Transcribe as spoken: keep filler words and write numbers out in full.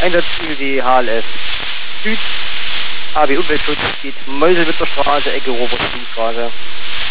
Einsatzziel die H L S Süd, A B Umweltschutz, geht Meuselwitzer Straße, Ecke Robert-Straße.